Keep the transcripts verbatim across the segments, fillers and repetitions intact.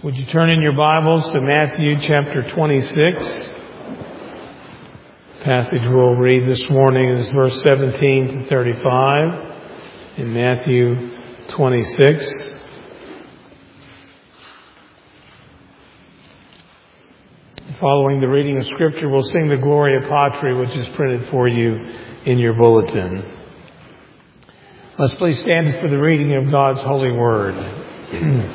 Would you turn in your Bibles to Matthew chapter twenty-six? The passage we'll read this morning is verse seventeen to thirty-five in Matthew twenty-six. Following the reading of Scripture, we'll sing the Gloria Patri, which is printed for you in your bulletin. Let's please stand for the reading of God's holy word.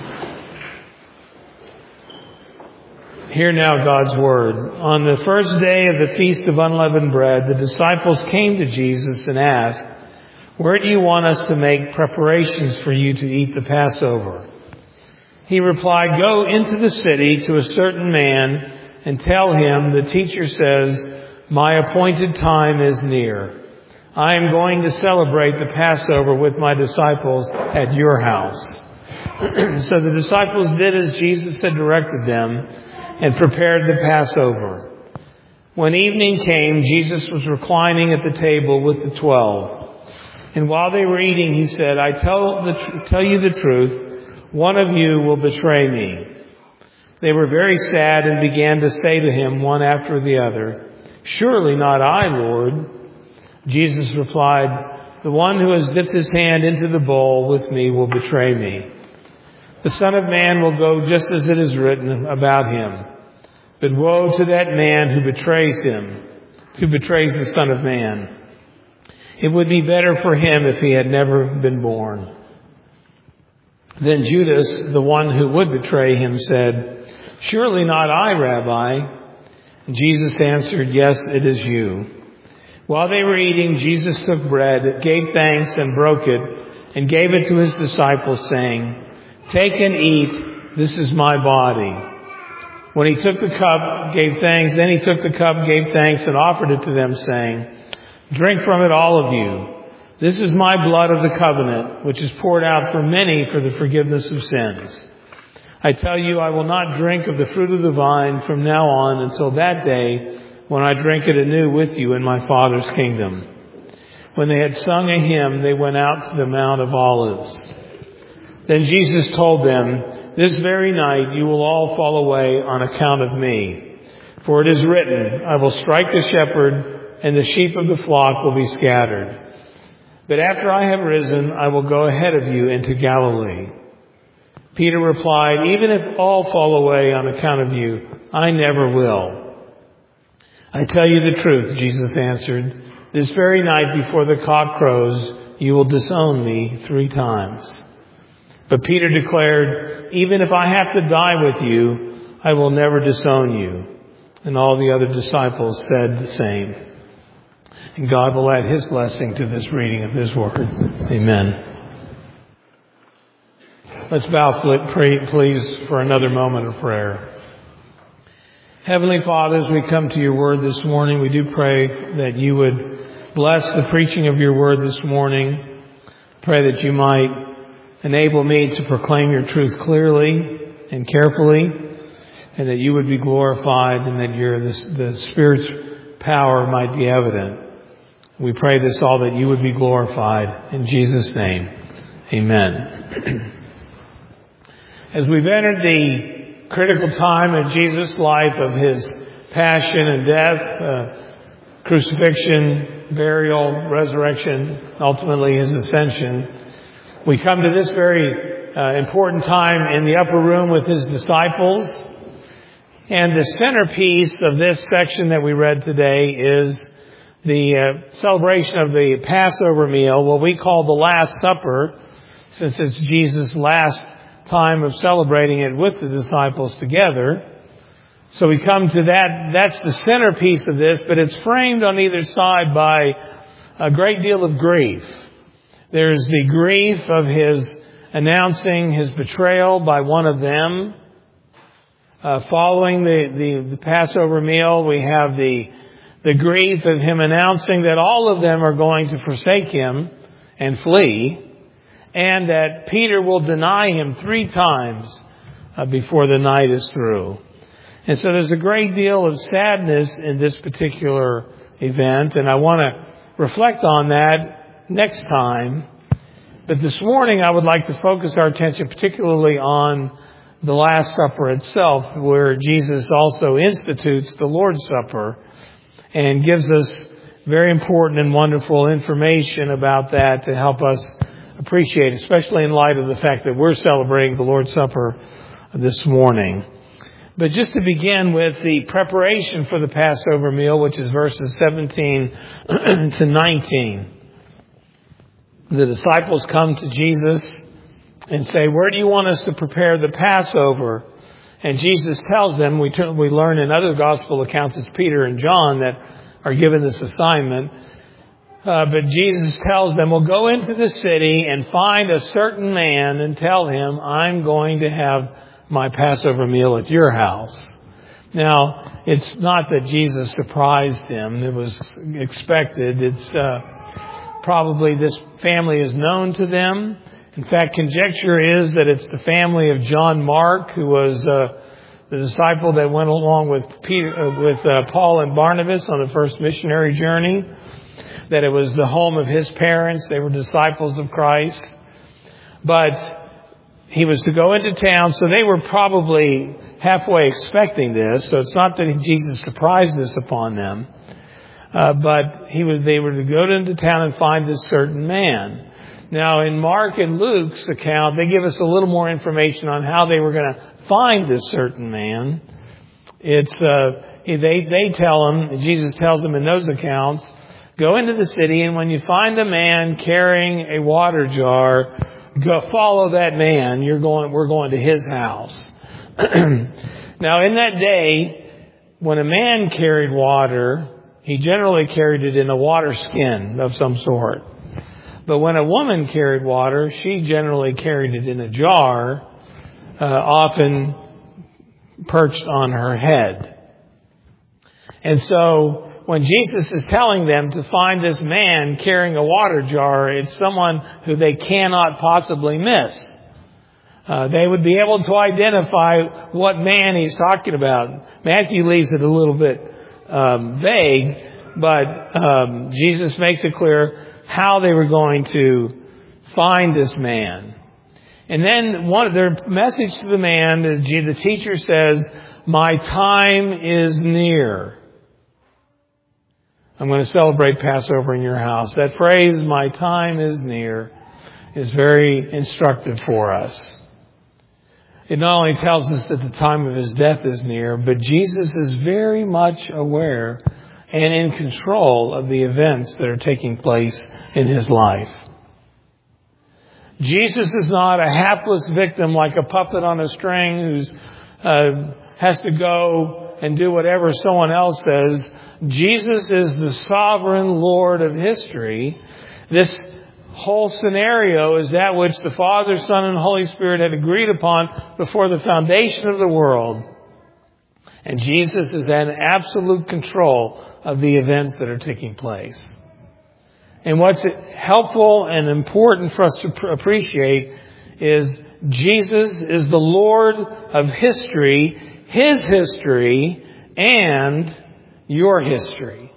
Hear now God's word. On the first day of the Feast of Unleavened Bread, the disciples came to Jesus and asked, "Where do you want us to make preparations for you to eat the Passover?" He replied, "Go into the city to a certain man and tell him, the teacher says, 'My appointed time is near. I am going to celebrate the Passover with my disciples at your house.'" So the disciples did as Jesus had directed them and prepared the Passover. When evening came, Jesus was reclining at the table with the twelve. And while they were eating, he said, I tell, the, tell you the truth, one of you will betray me." They were very sad and began to say to him one after the other, "Surely not I, Lord." Jesus replied, "The one who has dipped his hand into the bowl with me will betray me. The Son of Man will go just as it is written about him. But woe to that man who betrays him, who betrays the Son of Man. It would be better for him if he had never been born." Then Judas, the one who would betray him, said, "Surely not I, Rabbi." And Jesus answered, "Yes, it is you." While they were eating, Jesus took bread, gave thanks, and broke it, and gave it to his disciples, saying, "Take and eat, this is my body." When he took the cup, gave thanks, then he took the cup, gave thanks, and offered it to them, saying, "Drink from it, all of you. This is my blood of the covenant, which is poured out for many for the forgiveness of sins. I tell you, I will not drink of the fruit of the vine from now on until that day when I drink it anew with you in my Father's kingdom." When they had sung a hymn, they went out to the Mount of Olives. Then Jesus told them, "This very night you will all fall away on account of me. For it is written, I will strike the shepherd, and the sheep of the flock will be scattered. But after I have risen, I will go ahead of you into Galilee." Peter replied, "Even if all fall away on account of you, I never will." "I tell you the truth," Jesus answered, "this very night before the cock crows, you will disown me three times." But Peter declared, "Even if I have to die with you, I will never disown you." And all the other disciples said the same. And God will add his blessing to this reading of his word. Amen. Let's bow, please, for another moment of prayer. Heavenly Father, as we come to your word this morning, we do pray that you would bless the preaching of your word this morning. Pray that you might enable me to proclaim your truth clearly and carefully, and that you would be glorified, and that your the, the Spirit's power might be evident. We pray this all that you would be glorified. In Jesus' name, amen. As we've entered the critical time of Jesus' life, of his passion and death, uh, crucifixion, burial, resurrection, ultimately his ascension, we come to this very uh, important time in the upper room with his disciples. And the centerpiece of this section that we read today is the uh, celebration of the Passover meal, what we call the Last Supper, since it's Jesus' last time of celebrating it with the disciples together. So we come to that. That's the centerpiece of this, but it's framed on either side by a great deal of grief. There's the grief of his announcing his betrayal by one of them. Uh, following the, the, the Passover meal, we have the, the grief of him announcing that all of them are going to forsake him and flee, and that Peter will deny him three times uh, before the night is through. And so there's a great deal of sadness in this particular event, and I want to reflect on that next time. But this morning I would like to focus our attention particularly on the Last Supper itself, where Jesus also institutes the Lord's Supper and gives us very important and wonderful information about that to help us appreciate, especially in light of the fact that we're celebrating the Lord's Supper this morning. But just to begin with the preparation for the Passover meal, which is verses seventeen to nineteen. The disciples come to Jesus and say, where do you want us to prepare the Passover? And Jesus tells them, we, t- we learn in other gospel accounts, it's Peter and John that are given this assignment. Uh, but Jesus tells them, well, go into the city and find a certain man and tell him, I'm going to have my Passover meal at your house. Now, it's not that Jesus surprised him. It was expected. It's uh, probably this family is known to them. In fact, conjecture is that it's the family of John Mark, who was uh, the disciple that went along with Peter, uh, with uh, Paul and Barnabas on the first missionary journey. That it was the home of his parents. They were disciples of Christ. But he was to go into town, so they were probably halfway expecting this. So it's not that Jesus surprised this upon them. Uh, but he was, they were to go into town and find this certain man. Now, in Mark and Luke's account, they give us a little more information on how they were going to find this certain man. It's uh, they they tell him, Jesus tells them in those accounts, go into the city, and when you find a man carrying a water jar, go follow that man. You're going. We're going to his house. Now, in that day, when a man carried water, he generally carried it in a water skin of some sort. But when a woman carried water, she generally carried it in a jar, uh, often perched on her head. And so when Jesus is telling them to find this man carrying a water jar, it's someone who they cannot possibly miss. Uh, they would be able to identify what man he's talking about. Matthew leaves it a little bit um, vague, but um, Jesus makes it clear how they were going to find this man. And then one of their message to the man is, the teacher says, my time is near. I'm going to celebrate Passover in your house. That phrase, my time is near, is very instructive for us. It not only tells us that the time of his death is near, but Jesus is very much aware and in control of the events that are taking place in his life. Jesus is not a hapless victim like a puppet on a string who's uh, has to go and do whatever someone else says. Jesus is the sovereign Lord of history. This whole scenario is that which the Father, Son, and Holy Spirit had agreed upon before the foundation of the world. And Jesus is in absolute control of the events that are taking place. And what's helpful and important for us to appreciate is Jesus is the Lord of history, his history, and your history.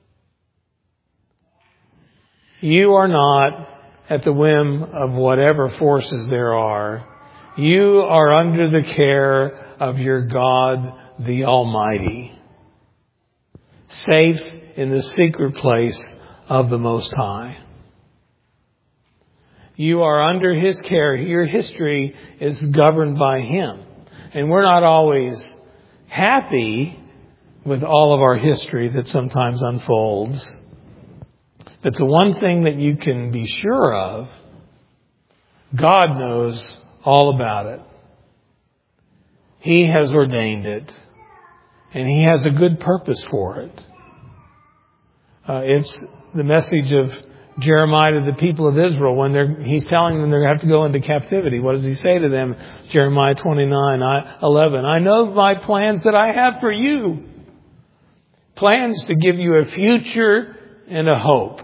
You are not at the whim of whatever forces there are. You are under the care of your God, the Almighty, safe in the secret place of the Most High. You are under his care. Your history is governed by him. And we're not always happy with all of our history that sometimes unfolds. But the one thing that you can be sure of, God knows all about it. He has ordained it. And he has a good purpose for it. Uh, it's the message of Jeremiah to the people of Israel when they're, he's telling them they have to go into captivity. What does he say to them? Jeremiah twenty-nine, eleven. I know my plans that I have for you. Plans to give you a future and a hope.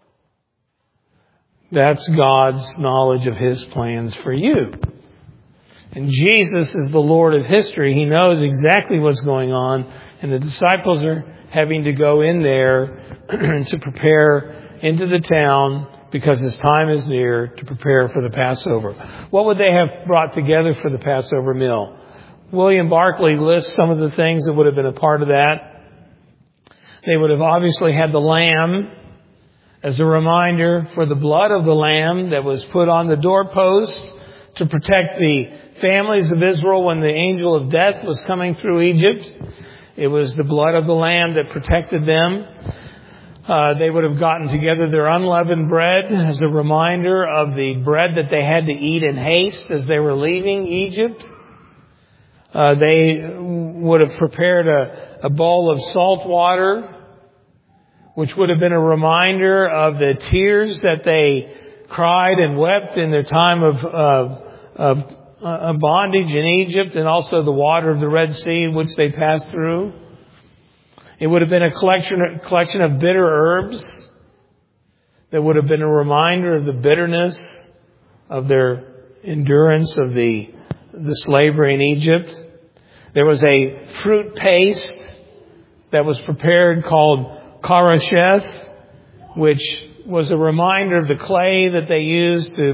That's God's knowledge of his plans for you. And Jesus is the Lord of history. He knows exactly what's going on. And the disciples are having to go in there to prepare into the town because his time is near to prepare for the Passover. What would they have brought together for the Passover meal? William Barclay lists some of the things that would have been a part of that. They would have obviously had the lamb as a reminder for the blood of the lamb that was put on the doorposts to protect the families of Israel when the angel of death was coming through Egypt. It was the blood of the lamb that protected them. Uh, they would have gotten together their unleavened bread as a reminder of the bread that they had to eat in haste as they were leaving Egypt. Uh, they would have prepared a, a bowl of salt water, which would have been a reminder of the tears that they cried and wept in their time of, of, of, of bondage in Egypt, and also the water of the Red Sea, which they passed through. It would have been a collection, a collection of bitter herbs that would have been a reminder of the bitterness of their endurance of the, the slavery in Egypt. There was a fruit paste that was prepared called karasheth, which was a reminder of the clay that they used to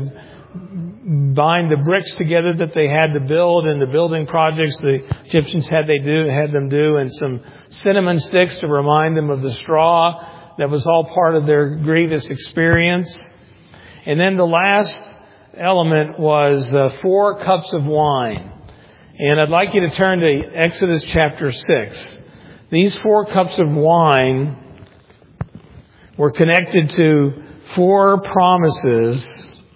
bind the bricks together that they had to build in the building projects the Egyptians had they do had them do, and some cinnamon sticks to remind them of the straw. That was all part of their grievous experience. And then the last element was uh, four cups of wine. And I'd like you to turn to Exodus chapter six. These four cups of wine were connected to four promises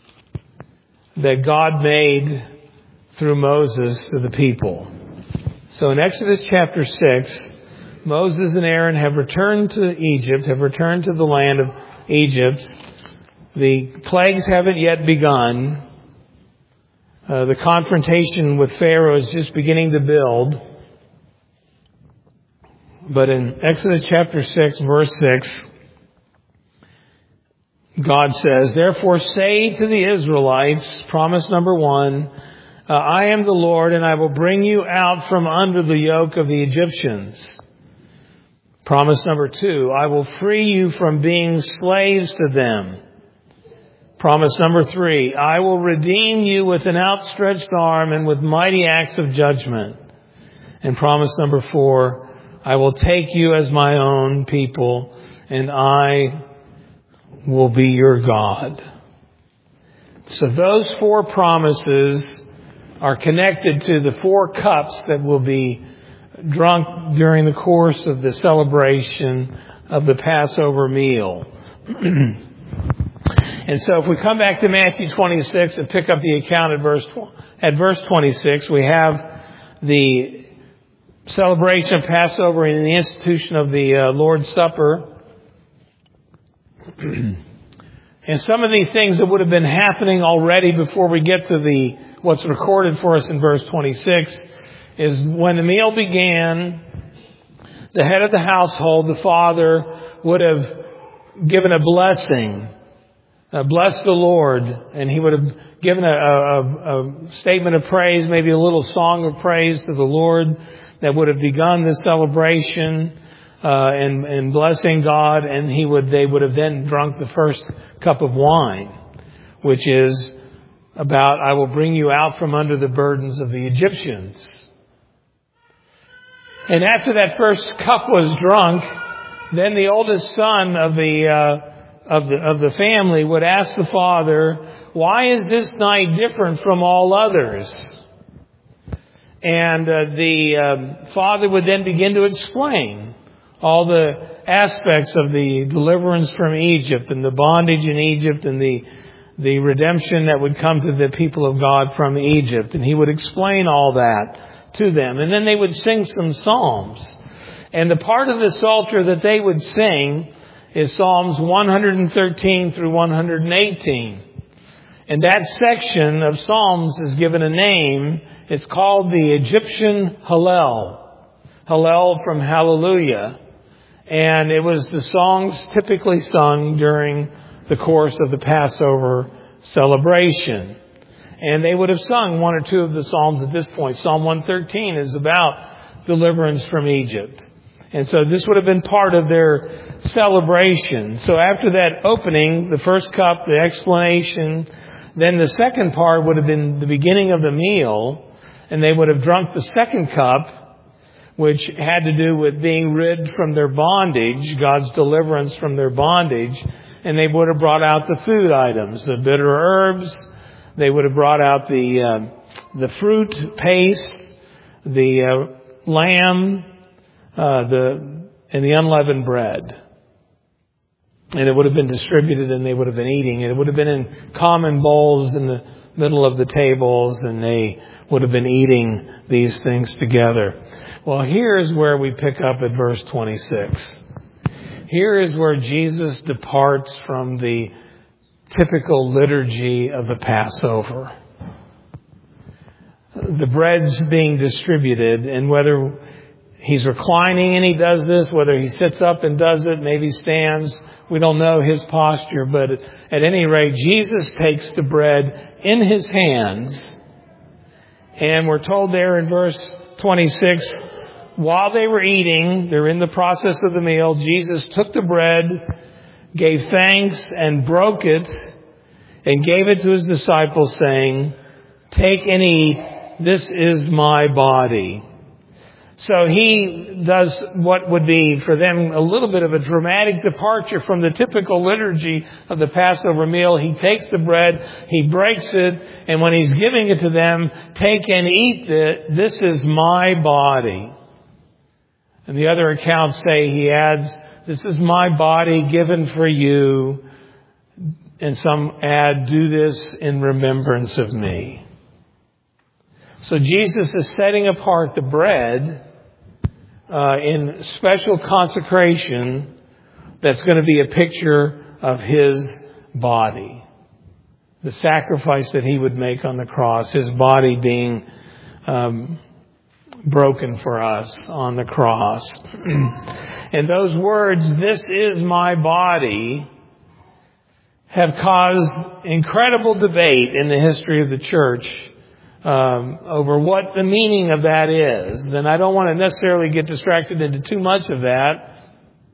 that God made through Moses to the people. So in Exodus chapter six, Moses and Aaron have returned to Egypt, have returned to the land of Egypt. The plagues haven't yet begun. Uh, the confrontation with Pharaoh is just beginning to build. But in Exodus chapter six, verse six, God says, "Therefore say to the Israelites," promise number one, uh, "I am the Lord, and I will bring you out from under the yoke of the Egyptians." Promise number two, "I will free you from being slaves to them." Promise number three, "I will redeem you with an outstretched arm and with mighty acts of judgment." And promise number four, "I will take you as my own people, and I will be your God." So those four promises are connected to the four cups that will be drunk during the course of the celebration of the Passover meal. And so if we come back to Matthew twenty-six and pick up the account at verse at verse twenty-six, we have the celebration of Passover and the institution of the uh, Lord's Supper. And some of these things that would have been happening already before we get to the what's recorded for us in verse twenty-six is when the meal began, the head of the household, the father, would have given a blessing. Uh, bless the Lord, and he would have given a, a, a statement of praise, maybe a little song of praise to the Lord that would have begun the celebration uh, and, and blessing God, and he would they would have then drunk the first cup of wine, which is about, "I will bring you out from under the burdens of the Egyptians." And after that first cup was drunk, then the oldest son of the uh, of the of the family would ask the father, "Why is this night different from all others?" And uh, the uh, father would then begin to explain all the aspects of the deliverance from Egypt and the bondage in Egypt and the the redemption that would come to the people of God from Egypt. And he would explain all that to them. And then they would sing some psalms. And the part of the Psalter that they would sing is Psalms one thirteen through one eighteen. And that section of Psalms is given a name. It's called the Egyptian Hallel. Hallel from Hallelujah. And it was the songs typically sung during the course of the Passover celebration. And they would have sung one or two of the Psalms at this point. Psalm one thirteen is about deliverance from Egypt. And so this would have been part of their celebration. So after that opening, the first cup, the explanation, then the second part would have been the beginning of the meal, and they would have drunk the second cup, which had to do with being rid from their bondage, God's deliverance from their bondage, and they would have brought out the food items, the bitter herbs. They would have brought out the uh, the fruit paste, the uh, lamb, uh, the and the unleavened bread. And it would have been distributed, and they would have been eating. And it would have been in common bowls in the middle of the tables, and they would have been eating these things together. Well, here's where we pick up at verse twenty-six. Here is where Jesus departs from the typical liturgy of the Passover. The bread's being distributed, and whether he's reclining and he does this, whether he sits up and does it, maybe stands, we don't know his posture, but at any rate, Jesus takes the bread in his hands, and we're told there in verse twenty-six, while they were eating, they're in the process of the meal, Jesus took the bread, gave thanks, and broke it, and gave it to his disciples, saying, "Take and eat, this is my body." So he does what would be for them a little bit of a dramatic departure from the typical liturgy of the Passover meal. He takes the bread, he breaks it, and when he's giving it to them, "Take and eat it, this is my body." And the other accounts say he adds, "This is my body given for you." And some add, "Do this in remembrance of me." So Jesus is setting apart the bread uh, in special consecration that's going to be a picture of his body. The sacrifice that he would make on the cross, his body being um, broken for us on the cross. And those words, "This is my body," have caused incredible debate in the history of the church um, over what the meaning of that is. And I don't want to necessarily get distracted into too much of that.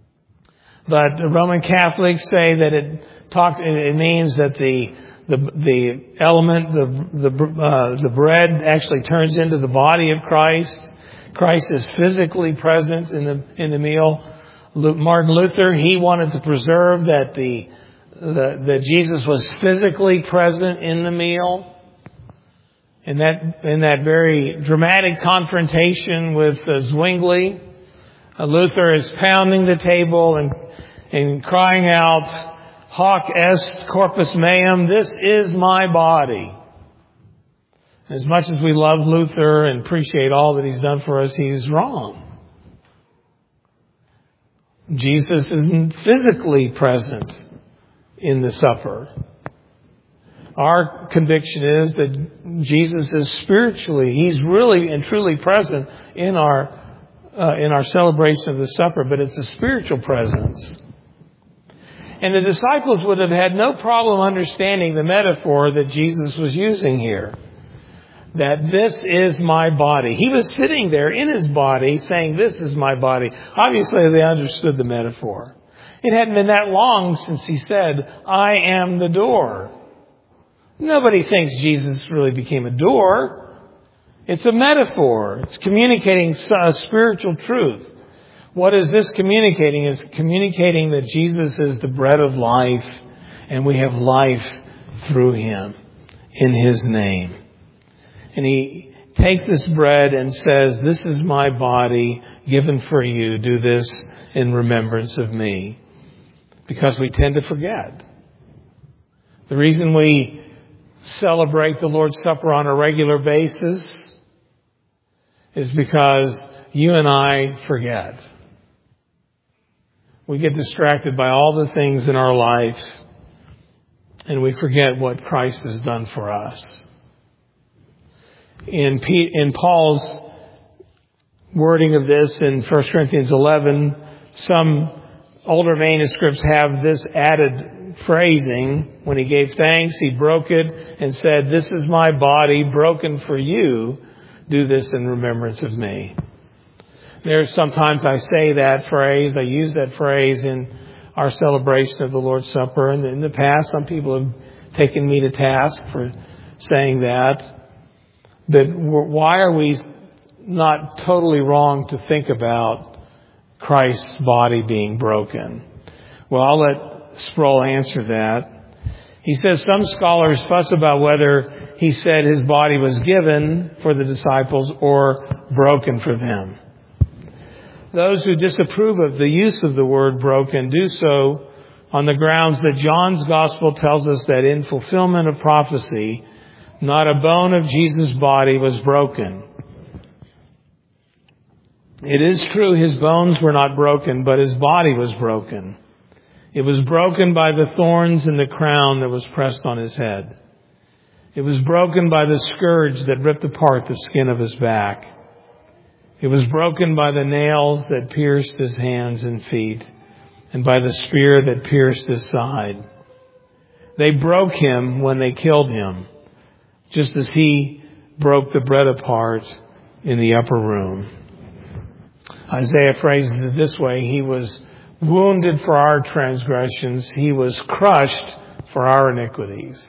But the Roman Catholics say that it talks. It means that the the the element, the the uh, the bread actually turns into the body of Christ. Christ is physically present in the in the meal. Martin Luther, he wanted to preserve that the The, that Jesus was physically present in the meal. In that, in that very dramatic confrontation with uh, Zwingli, uh, Luther is pounding the table and, and crying out, "Hoc est corpus meum, this is my body." As much as we love Luther and appreciate all that he's done for us, he's wrong. Jesus isn't physically present in the supper. Our conviction is that Jesus is spiritually, he's really and truly present in our uh, in our celebration of the supper, but it's a spiritual presence. And the disciples would have had no problem understanding the metaphor that Jesus was using here. That this is my body. He was sitting there in his body saying, "This is my body." Obviously they understood the metaphor. It hadn't been that long since he said, "I am the door." Nobody thinks Jesus really became a door. It's a metaphor. It's communicating a spiritual truth. What is this communicating? It's communicating that Jesus is the bread of life, and we have life through him in his name. And he takes this bread and says, "This is my body given for you. Do this in remembrance of me." Because we tend to forget. The reason we celebrate the Lord's Supper on a regular basis is because you and I forget. We get distracted by all the things in our life, and we forget what Christ has done for us. In, P- in Paul's wording of this in First Corinthians eleven, some older manuscripts have this added phrasing. When he gave thanks, he broke it and said, "This is my body broken for you. Do this in remembrance of me." There's sometimes I say that phrase, I use that phrase in our celebration of the Lord's Supper. And in the past, some people have taken me to task for saying that. But why are we not totally wrong to think about Christ's body being broken? Well, I'll let Sproul answer that. He says some scholars fuss about whether he said his body was given for the disciples or broken for them. Those who disapprove of the use of the word broken do so on the grounds that John's Gospel tells us that in fulfillment of prophecy, not a bone of Jesus' body was broken. It is true his bones were not broken, but his body was broken. It was broken by the thorns and the crown that was pressed on his head. It was broken by the scourge that ripped apart the skin of his back. It was broken by the nails that pierced his hands and feet, and by the spear that pierced his side. They broke him when they killed him, just as he broke the bread apart in the upper room. Isaiah phrases it this way: he was wounded for our transgressions, he was crushed for our iniquities.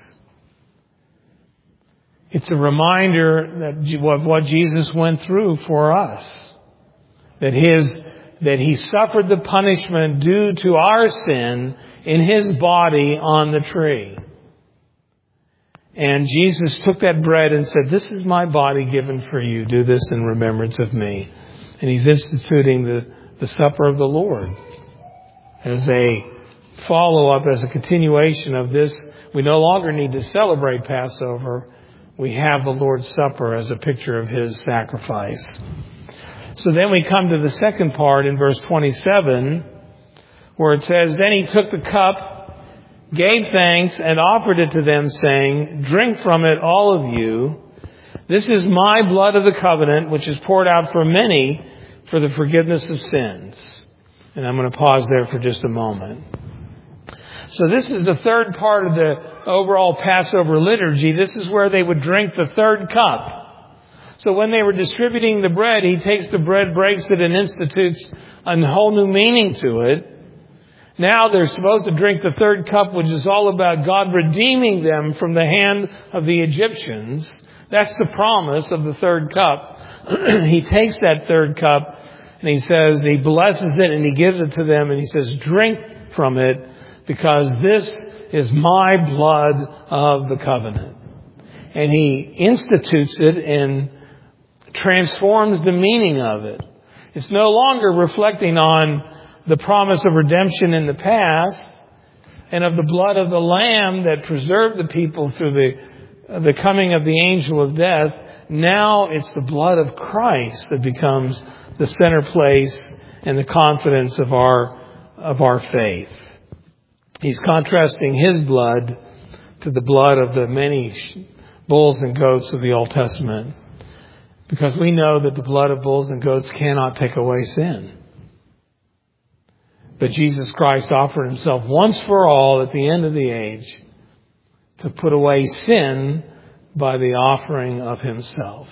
It's a reminder that of what Jesus went through for us. That his, that he suffered the punishment due to our sin in his body on the tree. And Jesus took that bread and said, "This is my body given for you. Do this in remembrance of me." And he's instituting the, the supper of the Lord as a follow-up, as a continuation of this. We no longer need to celebrate Passover. We have the Lord's Supper as a picture of his sacrifice. So then we come to the second part in verse twenty-seven, where it says, "Then he took the cup, gave thanks, and offered it to them, saying, 'Drink from it, all of you. This is my blood of the covenant, which is poured out for many for the forgiveness of sins.'" And I'm going to pause there for just a moment. So this is the third part of the overall Passover liturgy. This is where they would drink the third cup. So when they were distributing the bread, he takes the bread, breaks it, and institutes a whole new meaning to it. Now they're supposed to drink the third cup, which is all about God redeeming them from the hand of the Egyptians. That's the promise of the third cup. He takes that third cup and he says, he blesses it and he gives it to them and he says, "Drink from it, because this is my blood of the covenant." And he institutes it and transforms the meaning of it. It's no longer reflecting on the promise of redemption in the past and of the blood of the Lamb that preserved the people through the, the coming of the angel of death. Now it's the blood of Christ that becomes the center place and the confidence of our, of our faith. He's contrasting his blood to the blood of the many bulls and goats of the Old Testament, because we know that the blood of bulls and goats cannot take away sin. But Jesus Christ offered himself once for all at the end of the age to put away sin by the offering of himself.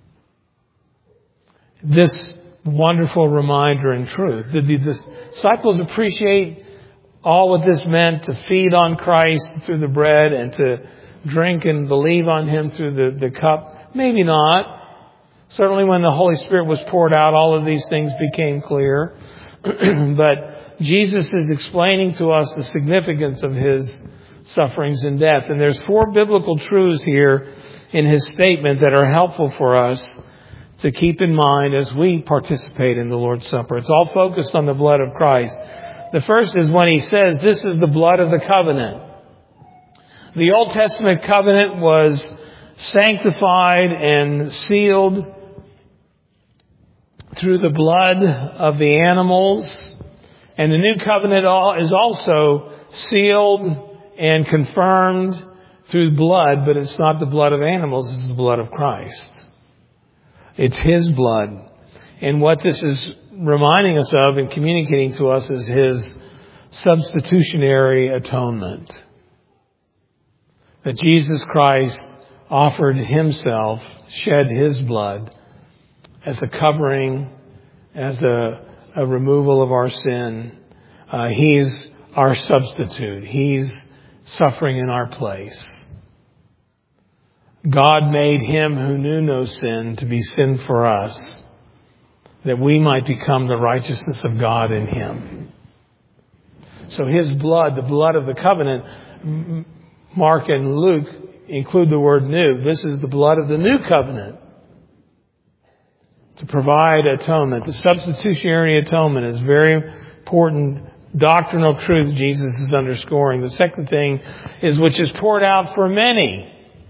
This wonderful reminder and truth. Did the disciples appreciate all what this meant, to feed on Christ through the bread and to drink and believe on him through the, the cup? Maybe not. Certainly when the Holy Spirit was poured out, all of these things became clear. But Jesus is explaining to us the significance of his sufferings and death. And there's four biblical truths here in his statement that are helpful for us to keep in mind as we participate in the Lord's Supper. It's all focused on the blood of Christ. The first is when he says, "This is the blood of the covenant." The Old Testament covenant was sanctified and sealed through the blood of the animals. And the new covenant is also sealed and confirmed through blood, but it's not the blood of animals, it's the blood of Christ. It's his blood. And what this is reminding us of and communicating to us is his substitutionary atonement. That Jesus Christ offered himself, shed his blood as a covering as a, a removal of our sin. Uh, he's our substitute. He's suffering in our place. God made him who knew no sin to be sin for us, that we might become the righteousness of God in him. So his blood, the blood of the covenant, Mark and Luke include the word new. This is the blood of the new covenant to provide atonement. The substitutionary atonement is very important doctrinal truth Jesus is underscoring. The second thing is which is poured out for many.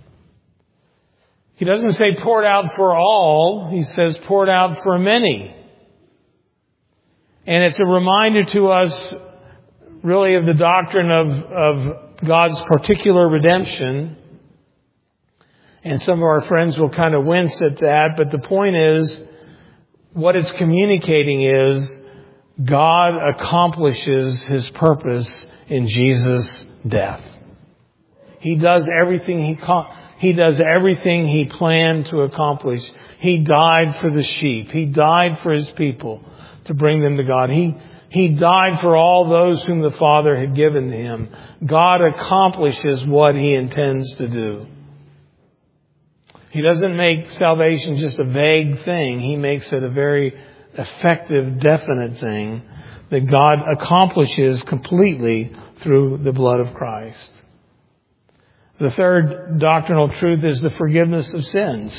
He doesn't say poured out for all. He says poured out for many. And it's a reminder to us really of the doctrine of, of God's particular redemption. And some of our friends will kind of wince at that. But the point is, what it's communicating is God accomplishes his purpose in Jesus' death. He does everything he he does everything he planned to accomplish. He died for the sheep. He died for his people to bring them to God. He he died for all those whom the Father had given him. God accomplishes what he intends to do. He doesn't make salvation just a vague thing. He makes it a very effective, definite thing that God accomplishes completely through the blood of Christ. The third doctrinal truth is the forgiveness of sins.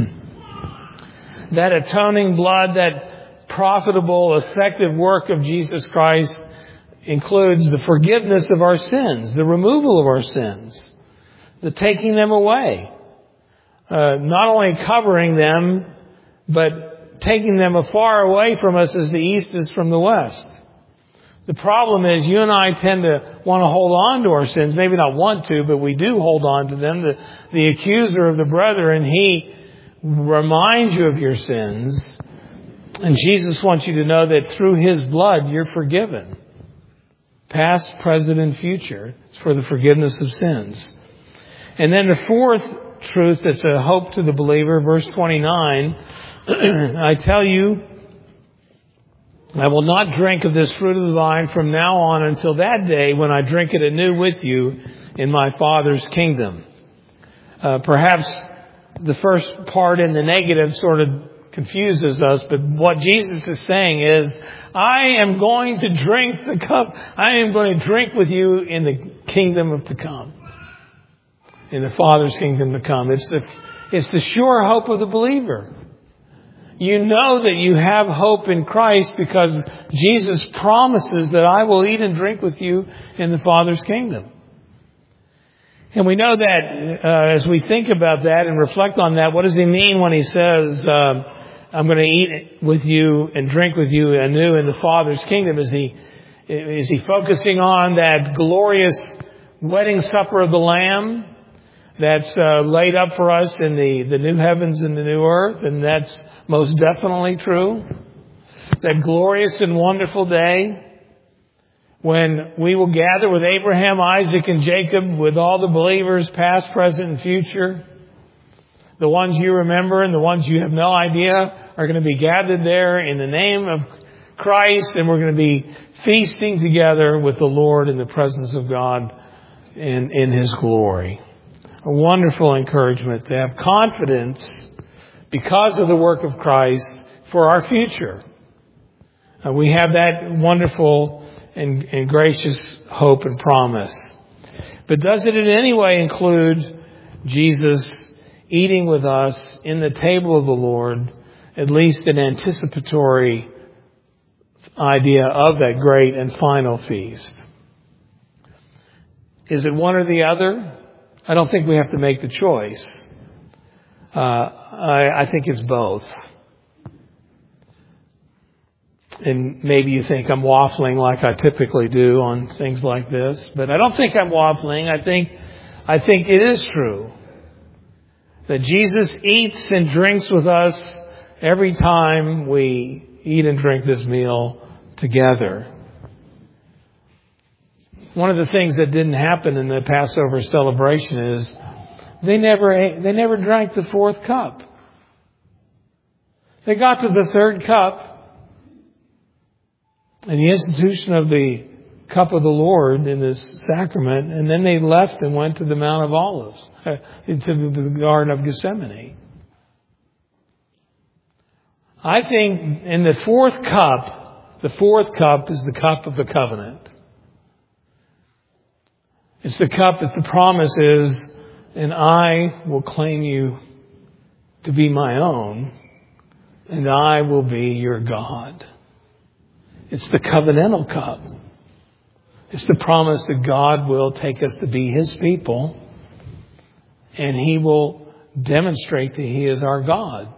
That atoning blood, that profitable, effective work of Jesus Christ includes the forgiveness of our sins, the removal of our sins, the taking them away. Uh, not only covering them, but taking them as far away from us as the east is from the west. The problem is you and I tend to want to hold on to our sins. Maybe not want to, but we do hold on to them. The, the accuser of the brethren, he reminds you of your sins. And Jesus wants you to know that through his blood, you're forgiven. Past, present, and future. It's for the forgiveness of sins. And then the fourth truth that's a hope to the believer, verse twenty-nine, I tell you, I will not drink of this fruit of the vine from now on until that day when I drink it anew with you in my Father's kingdom. Uh, perhaps the first part in the negative sort of confuses us, but what Jesus is saying is, I am going to drink the cup. I am going to drink with you in the kingdom of to come. In the Father's kingdom to come. It's the, it's the sure hope of the believer. You know that you have hope in Christ because Jesus promises that I will eat and drink with you in the Father's kingdom. And we know that uh, as we think about that and reflect on that, what does he mean when he says, uh, I'm going to eat with you and drink with you anew in the Father's kingdom? Is he, is he focusing on that glorious wedding supper of the Lamb that's uh, laid up for us in the, the new heavens and the new earth? And that's most definitely true. That glorious and wonderful day when we will gather with Abraham, Isaac, and Jacob, with all the believers, past, present, and future. The ones you remember and the ones you have no idea are going to be gathered there in the name of Christ, and we're going to be feasting together with the Lord in the presence of God in, in his glory. A wonderful encouragement to have confidence because of the work of Christ for our future. Uh, we have that wonderful and, and gracious hope and promise. But does it in any way include Jesus eating with us in the table of the Lord, at least an anticipatory idea of that great and final feast? Is it one or the other? I don't think we have to make the choice. Uh, I, I think it's both. And maybe you think I'm waffling like I typically do on things like this, but I don't think I'm waffling. I think, I think it is true that Jesus eats and drinks with us every time we eat and drink this meal together. One of the things that didn't happen in the Passover celebration is they never ate, they never drank the fourth cup. They got to the third cup and the institution of the cup of the Lord in this sacrament, and then they left and went to the Mount of Olives, uh, into the Garden of Gethsemane. I think in the fourth cup, the fourth cup is the cup of the covenant. It's the cup that the promise is, and I will claim you to be my own, and I will be your God. It's the covenantal cup. It's the promise that God will take us to be His people, and He will demonstrate that He is our God.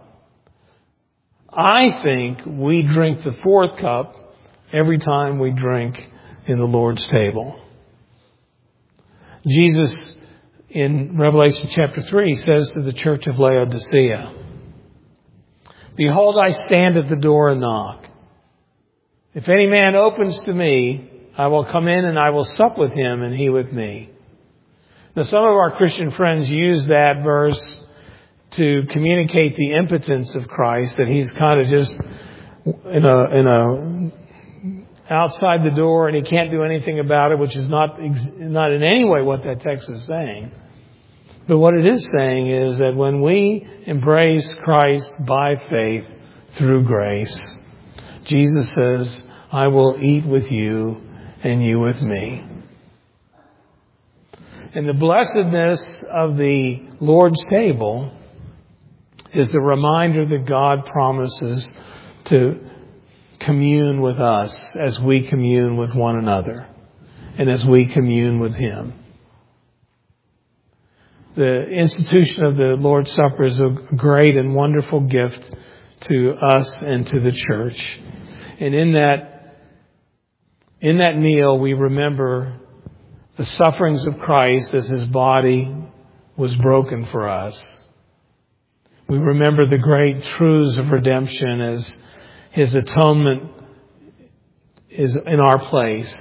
I think we drink the fourth cup every time we drink in the Lord's table. Jesus, in Revelation chapter three, says to the church of Laodicea, "Behold, I stand at the door and knock. If any man opens to me, I will come in and I will sup with him and he with me." Now, some of our Christian friends use that verse to communicate the impotence of Christ, that He's kind of just in a, in a, outside the door and He can't do anything about it, which is not, not in any way what that text is saying. But what it is saying is that when we embrace Christ by faith through grace, Jesus says, "I will eat with you and you with me." And the blessedness of the Lord's table is the reminder that God promises to commune with us as we commune with one another and as we commune with Him. The institution of the Lord's Supper is a great and wonderful gift to us and to the church. And in that, in that meal, we remember the sufferings of Christ as His body was broken for us. We remember the great truths of redemption as His atonement is in our place.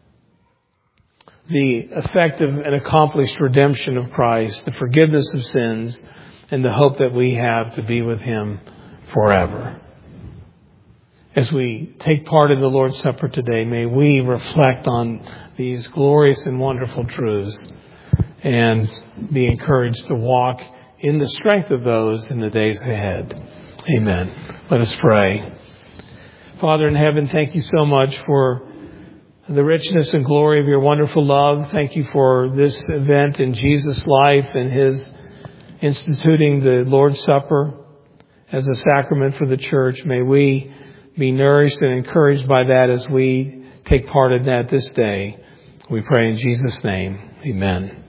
The effective and accomplished redemption of Christ, the forgiveness of sins, and the hope that we have to be with Him forever. As we take part in the Lord's Supper today, may we reflect on these glorious and wonderful truths and be encouraged to walk in the strength of those in the days ahead. Amen. Let us pray. Father in heaven, thank you so much for the richness and glory of your wonderful love. Thank you for this event in Jesus' life and His instituting the Lord's Supper as a sacrament for the church. May we be nourished and encouraged by that as we take part in that this day. We pray in Jesus' name. Amen.